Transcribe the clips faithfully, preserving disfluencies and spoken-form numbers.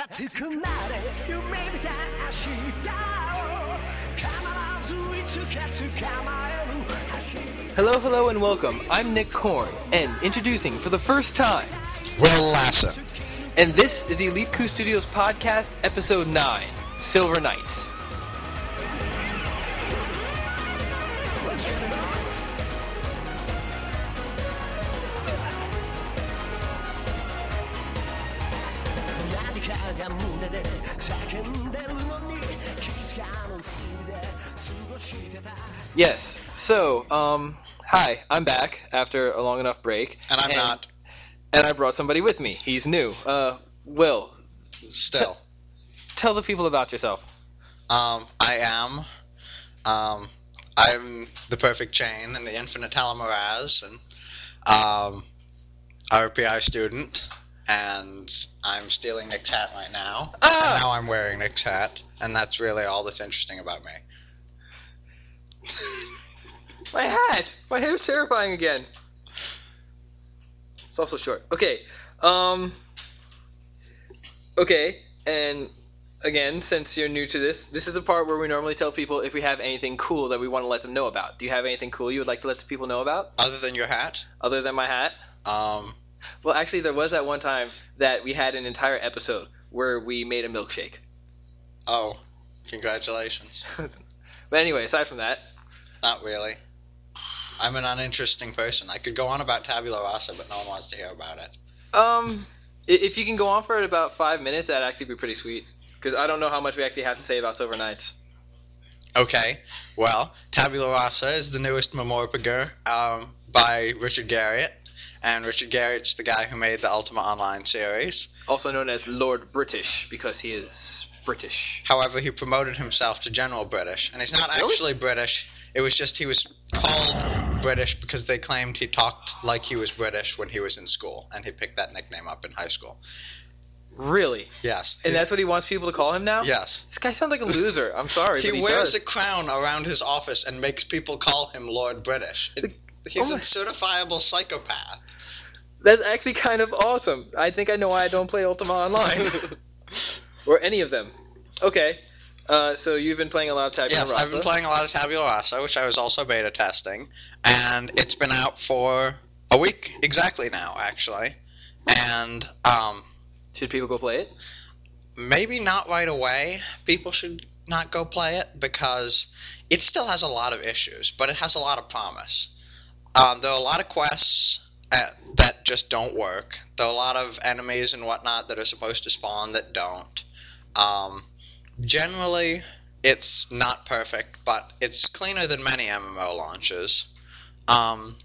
熱くなれ夢見た明日を必ずいつか捕まえる Hello, hello, and welcome. I'm Nick Korn, and introducing for the first time, Will Lasser. And this is the Elite Coup Studios podcast, episode nine, Silver Knights. Yes, so, um, hi, I'm back after a long enough break. And I'm and, not. And I brought somebody with me. He's new. Uh, Will. Still. T- tell the people about yourself. Um, I am. Um, I'm the perfect chain and the infinite telomerase, and, um, R P I student, and I'm stealing Nick's hat right now. Ah! And now I'm wearing Nick's hat, and that's really all that's interesting about me. My hat! My hair's terrifying again. It's also short. Okay. Um. Okay, and again, since you're new to this, this is a part where we normally tell people if we have anything cool that we want to let them know about. Do you have anything cool you would like to let the people know about? Other than your hat? Other than my hat? Um. Well, actually, there was that one time that we had an entire episode where we made a milkshake. Oh. Congratulations. But anyway, aside from that. Not really. I'm an uninteresting person. I could go on about Tabula Rasa, but no one wants to hear about it. Um, if you can go on for about five minutes, that'd actually be pretty sweet. Because I don't know how much we actually have to say about Silver Knights. Okay. Well, Tabula Rasa is the newest memoirpage um, by Richard Garriott. And Richard Garriott's the guy who made the Ultima Online series. Also known as Lord British, because he is British. However, he promoted himself to General British. And he's not Really? actually British. It was just he was called British because they claimed he talked like he was British when he was in school. And he picked that nickname up in high school. Really? Yes. And He's- that's what he wants people to call him now? Yes. This guy sounds like a loser. I'm sorry, He but he wears does. a crown around his office and makes people call him Lord British. It, he's Oh my- a certifiable psychopath. That's actually kind of awesome. I think I know why I don't play Ultima Online. Or any of them. Okay. Uh, so you've been playing a lot of Tabula Yes, Rasa. I've been playing a lot of Tabula Rasa, which I was also beta testing, and it's been out for a week exactly now, actually. And um, Should people go play it? maybe not right away. People should not go play it because it still has a lot of issues, but it has a lot of promise. Um, there are a lot of quests uh, that just don't work. There are a lot of enemies and whatnot that are supposed to spawn that don't. Um, generally, it's not perfect, but it's cleaner than many M M O launches. Um,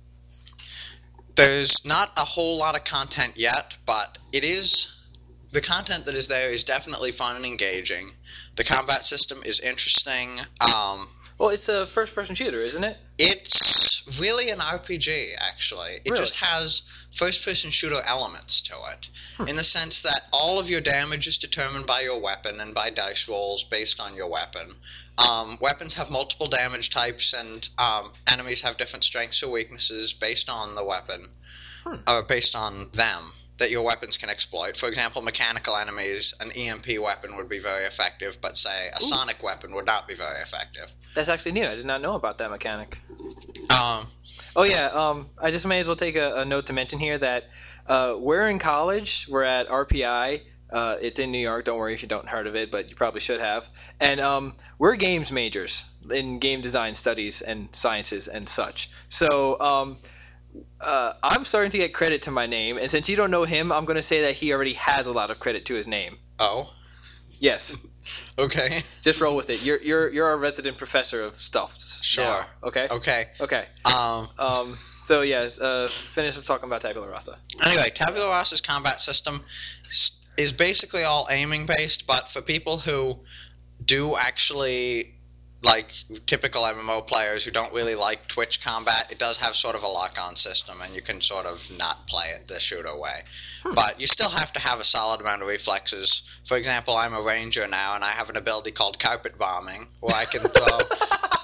there's not a whole lot of content yet, but it is... The content that is there is definitely fun and engaging. The combat system is interesting. Um, Well, it's a first-person shooter, isn't it? it's really an R P G, actually. It Really? just has first-person shooter elements to it, Hmm. in the sense that all of your damage is determined by your weapon and by dice rolls based on your weapon. Um, weapons have multiple damage types, and um, enemies have different strengths or weaknesses based on the weapon, Hmm. or based on them, that your weapons can exploit. For example, mechanical enemies, an E M P weapon would be very effective, but say a Ooh. sonic weapon would not be very effective. That's actually neat. I did not know about that mechanic. Um, Oh, yeah. Um, I just may as well take a, a note to mention here that uh, we're in college. We're at R P I. Uh, it's in New York. Don't worry if you don't heard of it, but you probably should have. And um, we're games majors in game design studies and sciences and such. So um, uh, I'm starting to get credit to my name. And since you don't know him, I'm going to say that he already has a lot of credit to his name. oh, Yes. okay. Just roll with it. You're you're you're our resident professor of stuff. Sure. now, okay. Okay. Okay. Um, Um. So yes. Uh. Finish up talking about Tabula Rasa. anyway, Tabula Rasa's combat system s- is basically all aiming based, but for people who do actually like typical M M O players who don't really like Twitch combat, it does have sort of a lock-on system, and you can sort of not play it the shooter way. Hmm. But you still have to have a solid amount of reflexes. For example, I'm a ranger now, and I have an ability called carpet bombing, where I can throw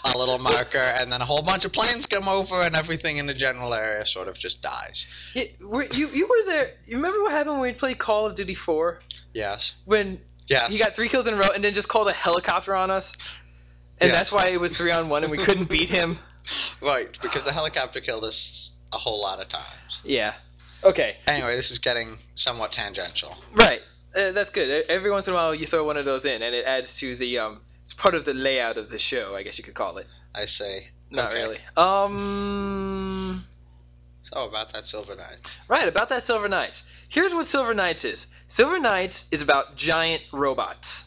a little marker, and then a whole bunch of planes come over, and everything in the general area sort of just dies. Yeah, were, you you were there. You remember what happened when we played Call of Duty four? Yes. When Yes. he got three kills in a row and then just called a helicopter on us, and Yes. that's why it was three on one and we couldn't beat him. Right, because the helicopter killed us a whole lot of times. Yeah. Okay. Anyway, this is getting somewhat tangential. Right. Uh, that's good. E- Every once in a while you throw one of those in, and it adds to the um. It's part of the layout of the show, I guess you could call it. I say. Not Okay. really. Um. So about that Silver Knights. Right, about that Silver Knights. Here's what Silver Knights is. Silver Knights is about giant robots.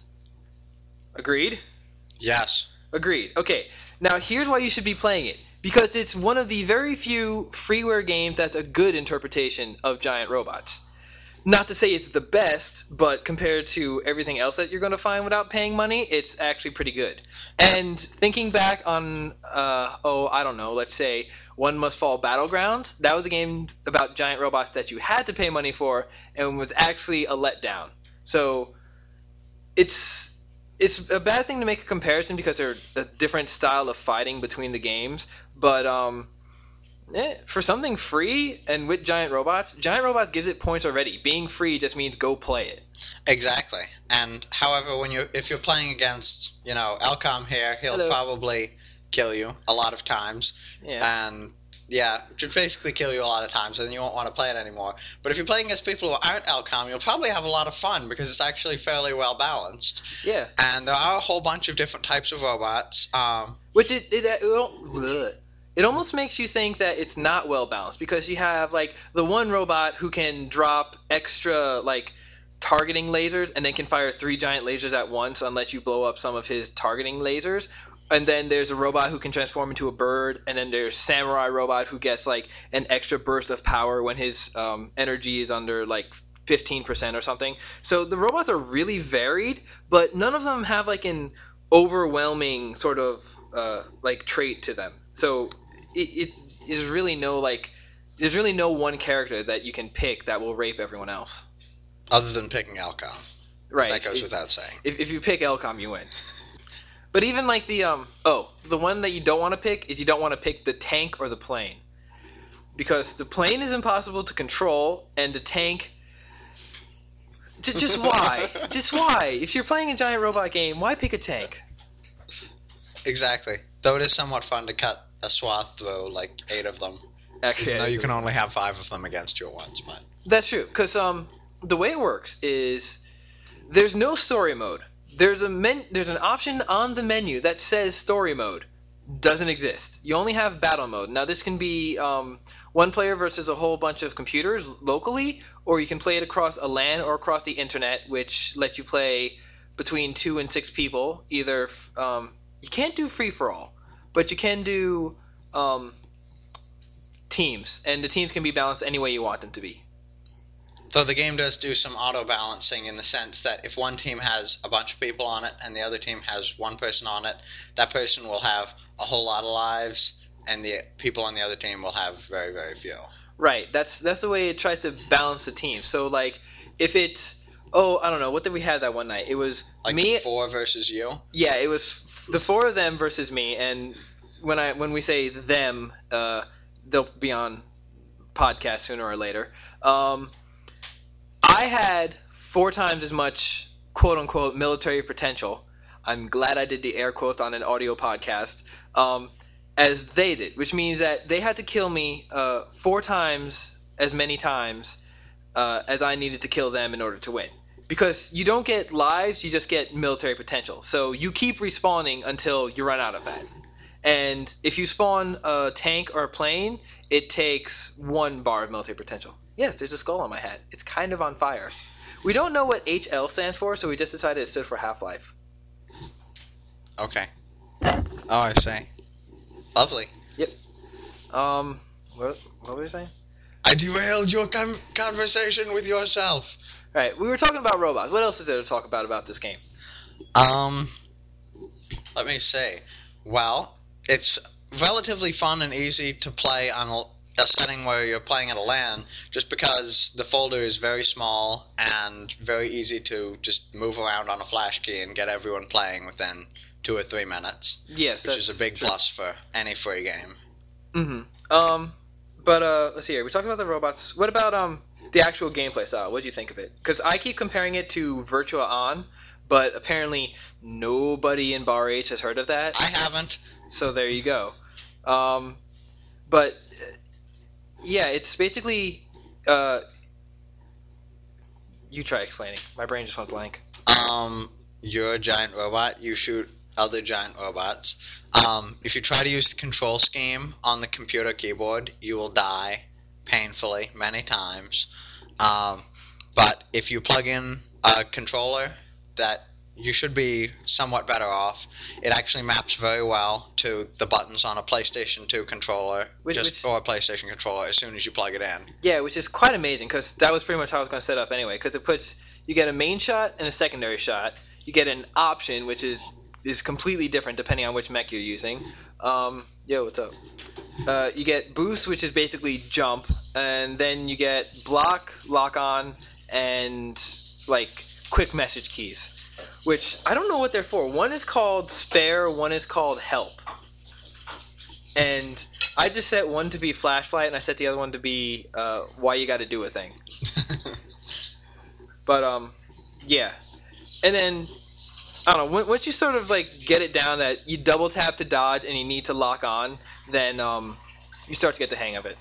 Agreed? Yes. Agreed. Okay, now here's why you should be playing it. Because it's one of the very few freeware games that's a good interpretation of giant robots. Not to say it's the best, but compared to everything else that you're going to find without paying money, it's actually pretty good. And thinking back on, uh, oh, I don't know, let's say One Must Fall Battlegrounds, that was a game about giant robots that you had to pay money for and was actually a letdown. So it's it's a bad thing to make a comparison because they're a different style of fighting between the games, but um, eh, for something free and with giant robots, giant robots gives it points already. Being free just means go play it. Exactly. And however, when you if you're playing against, you know, Elcom here, he'll Hello. probably kill you a lot of times. Yeah. And yeah, should basically kill you a lot of times, and then you won't want to play it anymore. But if you're playing against people who aren't Elcom, you'll probably have a lot of fun because it's actually fairly well balanced. Yeah. And there are a whole bunch of different types of robots. Um, Which it it, it, al- it almost makes you think that it's not well balanced because you have like the one robot who can drop extra like targeting lasers and then can fire three giant lasers at once unless you blow up some of his targeting lasers. And then there's a robot who can transform into a bird, and then there's Samurai Robot who gets like an extra burst of power when his um, energy is under like fifteen percent or something. So the robots are really varied, but none of them have like an overwhelming sort of uh, like trait to them. So it, it is really no like there's really no one character that you can pick that will rape everyone else. other than picking Elcom. Right. That goes It- without saying. If, if you pick Elcom, you win. But even like the um oh the one that you don't want to pick is you don't want to pick the tank or the plane, because the plane is impossible to control and the tank. J- just why? Just why? If you're playing a giant robot game, why pick a tank? Exactly. Though it is somewhat fun to cut a swath through like eight of them. Actually, Even though I you agree. can only have five of them against you at once. But That's true, because um, the way it works is there's no story mode. There's a men- There's an option on the menu that says story mode. Doesn't exist. You only have battle mode. Now this can be um, one player versus a whole bunch of computers locally, or you can play it across a LAN or across the internet, which lets you play between two and six people. Either um, you can't do free for all, but you can do um, teams, and the teams can be balanced any way you want them to be. though the game does do some auto balancing in the sense that if one team has a bunch of people on it and the other team has one person on it, that person will have a whole lot of lives, and the people on the other team will have very, very few. Right. That's that's the way it tries to balance the team. So like, if it's oh I don't know, what did we have that one night? It was Like me. four versus you. Yeah, it was the four of them versus me. And when I when we say them, uh, they'll be on podcast sooner or later. Um, I had four times as much quote unquote military potential. I'm glad I did the air quotes on an audio podcast. Um, as they did, which means that they had to kill me uh, four times as many times uh, as I needed to kill them in order to win. Because you don't get lives, you just get military potential. So you keep respawning until you run out of that. And if you spawn a tank or a plane, it takes one bar of military potential. Yes, there's a skull on my hat. It's kind of on fire. We don't know what H L stands for, so we just decided it stood for Half-Life. Okay. Oh, I see. Lovely. Um, what, what were we saying? I derailed your com- conversation with yourself. Right, we were talking about robots. What else is there to talk about about this game? Um, let me see. Well, it's relatively fun and easy to play on a setting where you're playing at a LAN, just because the folder is very small and very easy to just move around on a flash key and get everyone playing within two or three minutes. Yes, which that's is a big true. plus for any free game. Mm-hmm. Um, but uh, let's see here. We talked about the robots. What about um the actual gameplay style? What do you think of it? Because I keep comparing it to Virtua On, but apparently nobody in Bar H has heard of that. I haven't. So there you go. Um, but uh, yeah, it's basically uh, you try explaining. My brain just went blank. Um, you're a giant robot. You shoot other giant robots. Um, if you try to use the control scheme on the computer keyboard, you will die painfully many times. Um, but if you plug in a controller, that you should be somewhat better off. It actually maps very well to the buttons on a PlayStation two controller, Which- just which- or a PlayStation controller as soon as you plug it in. Yeah, which is quite amazing because that was pretty much how I was going to set up anyway. Because it puts you get a main shot and a secondary shot. You get an option, which is is completely different depending on which mech you're using. Um, yo, what's up? Uh, you get boost, which is basically jump, and then you get block, lock on, and like quick message keys. Which I don't know what they're for. One is called spare, one is called help. And I just set one to be flashlight, and I set the other one to be uh, why you got to do a thing. But um, yeah. And then I don't know. Once you sort of like get it down that you double tap to dodge and you need to lock on, then um, you start to get the hang of it.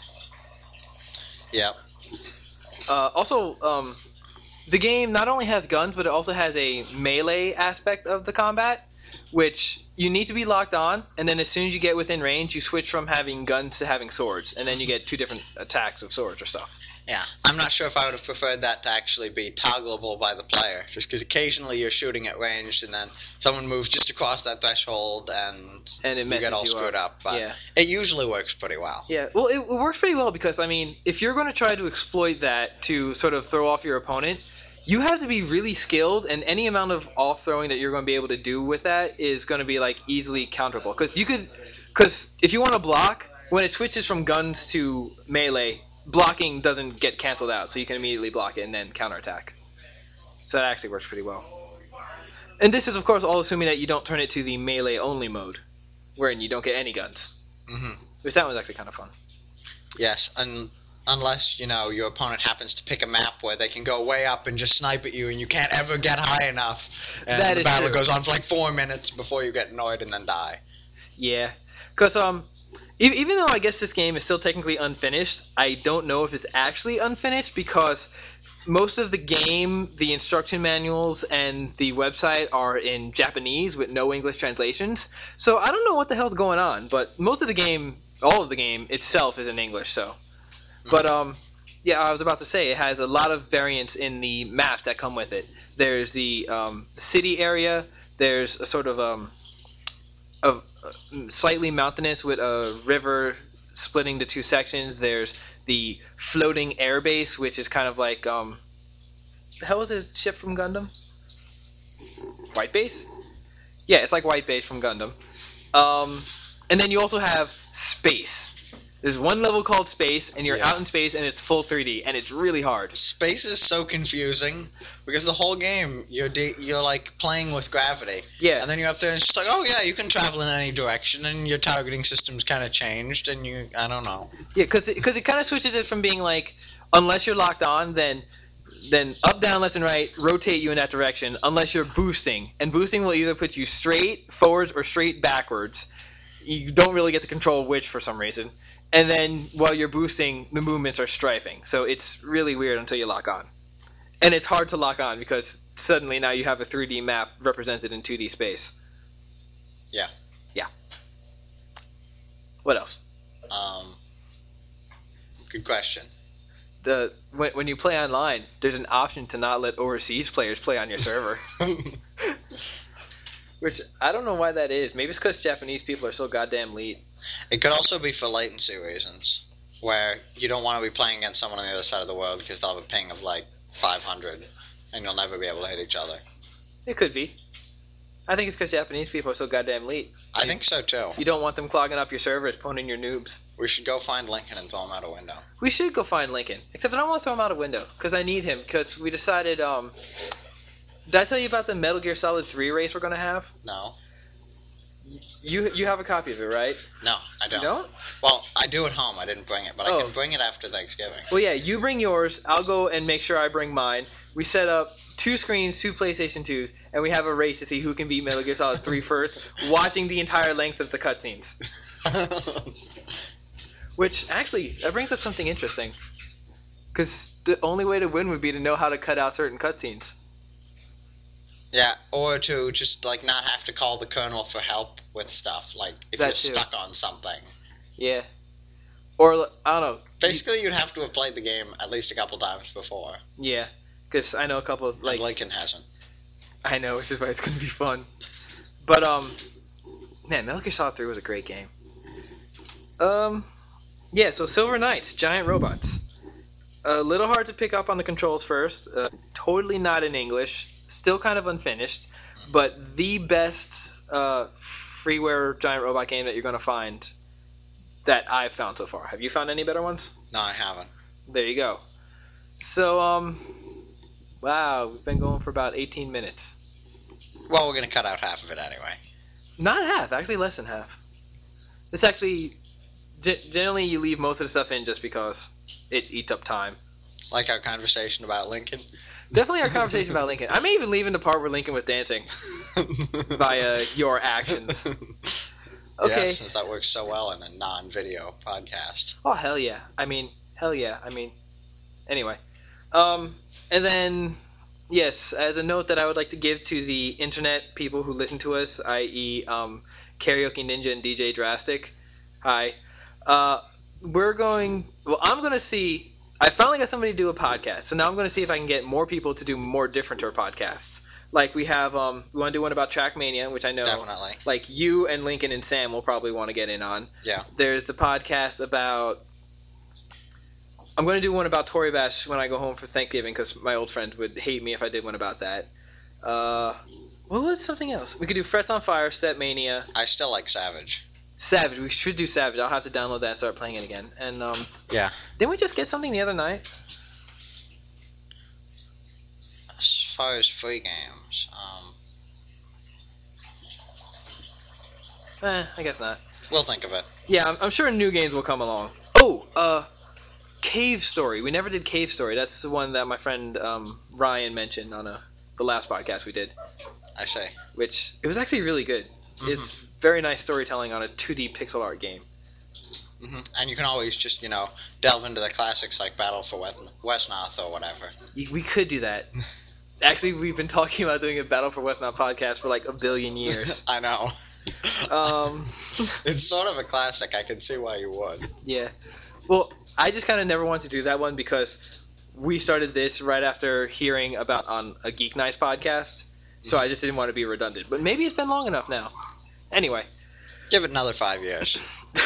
Yep. Uh, also, um, the game not only has guns, but it also has a melee aspect of the combat, which you need to be locked on, and then as soon as you get within range, you switch from having guns to having swords, and then you get two different attacks of swords or stuff. Yeah, I'm not sure if I would have preferred that to actually be toggleable by the player, just because occasionally you're shooting at range and then someone moves just across that threshold and, And it you messes get all you screwed up. up. But Yeah. it usually works pretty well. Yeah, well, it, it works pretty well because, I mean, if you're going to try to exploit that to sort of throw off your opponent, you have to be really skilled, and any amount of off throwing that you're going to be able to do with that is going to be like easily counterable. Because you could, because if you want to block, when it switches from guns to melee, blocking doesn't get canceled out, so you can immediately block it and then counterattack. So that actually works pretty well. And this is, of course, all assuming that you don't turn it to the melee only mode, wherein you don't get any guns. hmm Which that one's actually kind of fun. Yes, and unless, you know, your opponent happens to pick a map where they can go way up and just snipe at you and you can't ever get high enough. And That the is battle true. goes on for like four minutes before you get annoyed and then die. Yeah, because um, e- even though I guess this game is still technically unfinished, I don't know if it's actually unfinished because most of the game, the instruction manuals, and the website are in Japanese with no English translations. So I don't know what the hell's going on, but most of the game, all of the game itself is in English. So, but um, yeah, I was about to say it has a lot of variants in the maps that come with it. There's the um, city area. There's a sort of um, of slightly mountainous with a river splitting the two sections. There's the floating air base, which is kind of like um, the hell was a ship from Gundam? White Base? Yeah, it's like White Base from Gundam. Um, and then you also have space. There's one level called space, and you're Yeah. out in space, and it's full three D, and it's really hard. Space is so confusing because the whole game you're de- you're like playing with gravity. Yeah. And then you're up there and it's just like, oh yeah, you can travel in any direction, and your targeting system's kind of changed, and you, I don't know. Yeah, because it, 'cause it kind of switches it from being like, unless you're locked on, then then up, down, left, and right, rotate you in that direction, unless you're boosting. And boosting will either put you straight forwards or straight backwards. You don't really get to control which for some reason. And then while you're boosting, the movements are strafing. So it's really weird until you lock on. And it's hard to lock on because suddenly now you have a three D map represented in two D space. Yeah. Yeah. What else? Um, good question. The when, when you play online, there's an option to not let overseas players play on your server. Which, I don't know why that is. Maybe it's because Japanese people are so goddamn lead. It could also be for latency reasons, where you don't want to be playing against someone on the other side of the world because they'll have a ping of like five hundred, and you'll never be able to hit each other. It could be. I think it's because Japanese people are so goddamn elite. I think so too. You don't want them clogging up your servers, phoning your noobs. We should go find Lincoln and throw him out a window. We should go find Lincoln. Except I don't want to throw him out a window, because I need him, because we decided, um... Did I tell you about the Metal Gear Solid three race we're going to have? No. You you have a copy of it, right? No, I don't. You don't? Well, I do at home. I didn't bring it, but Oh. I can bring it after Thanksgiving. Well, yeah, you bring yours. I'll go and make sure I bring mine. We set up two screens, two PlayStation twos, and we have a race to see who can beat Metal Gear Solid three first, watching the entire length of the cutscenes. Which, actually, that brings up something interesting. Because the only way to win would be to know how to cut out certain cutscenes. Yeah, or to just like not have to call the colonel for help with stuff, like if That you're too. stuck on something. Yeah. Or, I don't know. Basically, you'd have to have played the game at least a couple times before. Yeah. Because I know a couple of, like... and Lincoln hasn't. I know, which is why it's going to be fun. But, um... Man, Metal Gear Solid three was a great game. Um... Yeah, so Silver Knights, giant robots. A little hard to pick up on the controls first. Uh, totally not in English. Still kind of unfinished. But the best uh, freeware giant robot game that you're going to find that I've found so far. Have you found any better ones? No, I haven't. There you go. So, um... Wow, we've been going for about eighteen minutes. Well, we're gonna cut out half of it anyway. Not half, actually less than half. It's actually... G- generally, you leave most of the stuff in just because it eats up time. Like our conversation about Lincoln. Definitely our conversation about Lincoln. I may even leave in the part where Lincoln was dancing via your actions. Okay. Yes, since that works so well in a non-video podcast. Oh, hell yeah. I mean, hell yeah. I mean, anyway. Um, and then, yes, as a note that I would like to give to the internet people who listen to us, that is, um, Karaoke Ninja and D J Drastic. Hi. Uh, we're going, well, I'm going to see, I finally got somebody to do a podcast, so now I'm going to see if I can get more people to do more different podcasts. Like we have, um, we want to do one about Trackmania, which I know, Definitely. like you and Lincoln and Sam will probably want to get in on. Yeah. There's the podcast about, I'm going to do one about Tory Bash when I go home for Thanksgiving, because my old friend would hate me if I did one about that. Uh, what was something else? We could do Frets on Fire, Step Mania. I still like Savage. Savage, we should do Savage. I'll have to download that and start playing it again. And um, Yeah. didn't we just get something the other night? As far as free games, um, Eh, I guess not. we'll think of it. Yeah, I'm, I'm sure new games will come along. Oh, uh, Cave Story. We never did Cave Story. That's the one that my friend um, Ryan mentioned on a, the last podcast we did. I say. Which, it was actually really good. Mhm. It's very nice storytelling on a two D pixel art game. hmm And you can always just, you know, delve into the classics like Battle for West- Westnoth or whatever. Y- We could do that. Actually, we've been talking about doing a Battle for Westnoth podcast for like a billion years. I know. um, It's sort of a classic. I can see why you would. yeah. Well, I just kind of never wanted to do that one because we started this right after hearing about on a Geek Nights podcast. So I just didn't want to be redundant. But maybe it's been long enough now. Anyway. Give it another five years.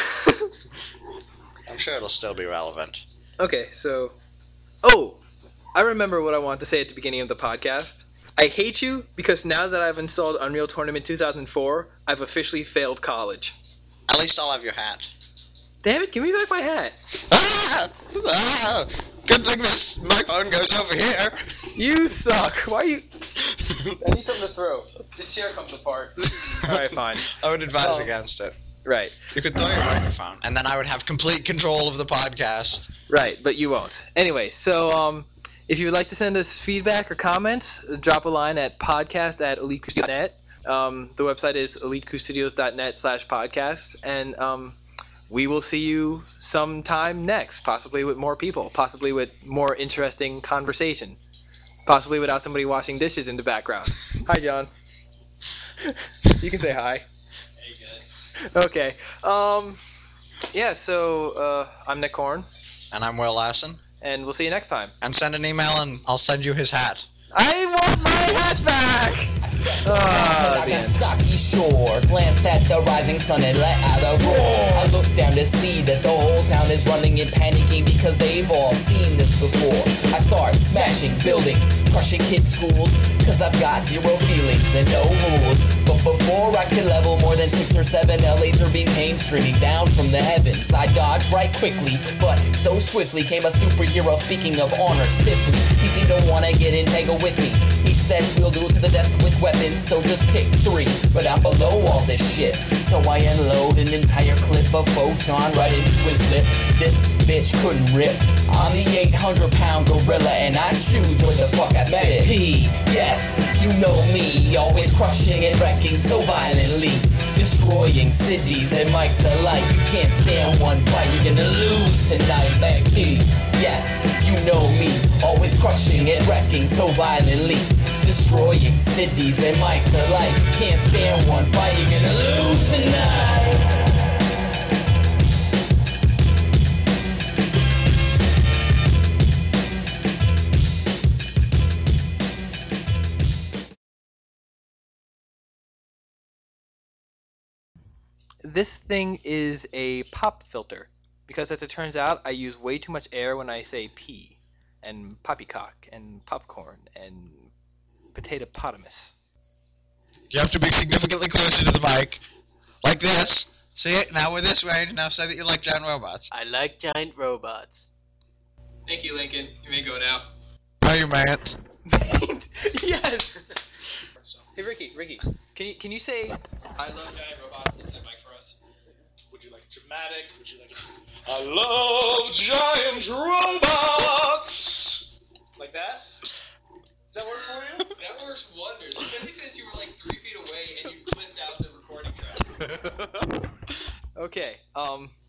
I'm sure it'll still be relevant. Okay, so... Oh! I remember what I wanted to say at the beginning of the podcast. I hate you because now that I've installed Unreal Tournament two thousand four, I've officially failed college. At least I'll have your hat. Damn it, give me back my hat. Ah! Ah! Good thing this microphone goes over here. You suck. Why are you... I need something to throw. This chair comes apart. Alright, fine. I would advise Oh. against it. Right. You could throw your microphone, and then I would have complete control of the podcast. Right, but you won't. Anyway, so um, if you would like to send us feedback or comments, drop a line at podcast at elite studios dot net. Um, the website is elite studios dot net slash podcast, and um, we will see you sometime next, possibly with more people, possibly with more interesting conversation, possibly without somebody washing dishes in the background. Hi, John. You can say hi. Hey guys. Okay. Um, yeah, so uh, I'm Nick Horn, And I'm Will Lassen. and we'll see you next time. And send an email, and I'll send you his hat. I want my hat back! Ah, the end. Nagasaki shore, glanced at the rising sun and let out a roar. I looked down to see that the whole town is running and panicking because they've all seen this before. I start smashing crushing buildings, crushing kids' schools, cause I've got zero feelings and no rules. But before I can level more than six or seven, a laser beam came streaming down from the heavens. I dodged right quickly, but so swiftly came a superhero speaking of honor stiffly. He seemed to wanna get entangled with me. He said we'll do it to the death with weapons, so just pick three. But I'm below all this shit, so I unload an entire clip of photon right into his lip. This bitch couldn't rip. I'm the eight hundred pound gorilla and I choose where the fuck I sit. P, yes, you know me, always crushing and wrecking so violently, destroying cities and mics alike. You can't stand one fight, you're gonna lose tonight. Mac P, yes, you know me, always crushing and wrecking so violently, destroying cities and mics alike. You can't stand one fight, you're gonna lose tonight. This thing is a pop filter, because as it turns out, I use way too much air when I say pee, and poppycock, and popcorn, and potato-potamus. You have to be significantly closer to the mic. Like this. See it? Now with this range, now say that you like giant robots. I like giant robots. Thank you, Lincoln. You may go now. How you, man? Yes! Hey, Ricky, Ricky, can you can you say I love giant robots into the mic for us? Would you like it dramatic? Would you like it... I love giant robots! Like that? Does that work for you? That works wonders, especially since you were like three feet away and you clipped out the recording track. Okay, um...